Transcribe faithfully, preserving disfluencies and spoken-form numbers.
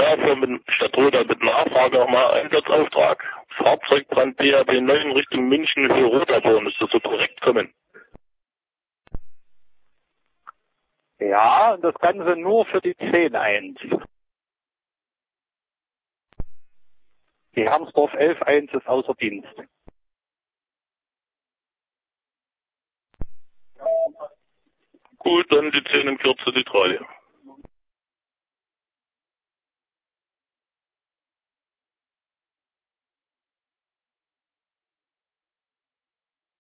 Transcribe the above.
dafür mit Stadtroda mit Nachfrage nochmal Einsatzauftrag. Fahrzeugbrand D H B neun Richtung München für Roterborn. Ist das so korrekt kommen? Ja, das Ganze nur für die zehn eins. Die Hermsdorf elf eins ist außer Dienst. Gut, dann die zehn in Kürze die drei.